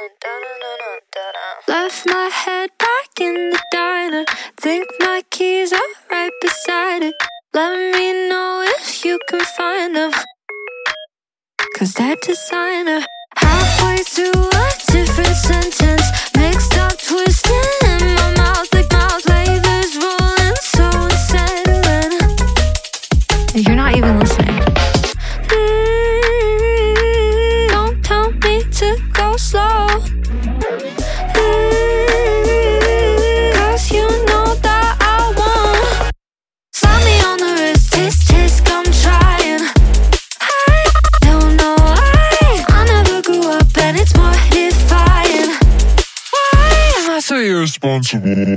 Left my head back in the diner. Think my keys are right beside it. Let me know if you can find them, 'cause that designer halfway through a different sentence, mixed up, twisting in my mouth like mouth flavors rolling, so unsettling. You're not even listening. Don't tell me to go slow. 'Cause you know that I won't. Slap me on the wrist, taste, taste, I'm trying. I don't know why I never grew up and it's mortifying. Why am I so irresponsible?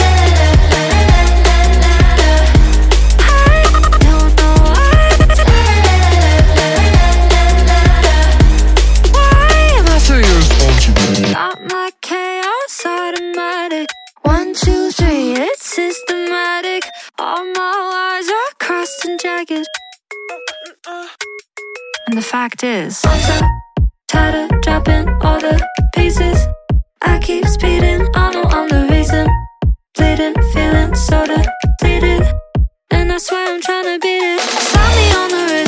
Got my chaos automatic. 1, 2, 3, it's systematic. All my lies are crossed and jagged. And the fact is, I'm so tired of dropping all the pieces. I keep speeding, I know I'm the reason. Bleeding, feeling so depleted, and I swear I'm trying to beat it. Slap me on the wrist.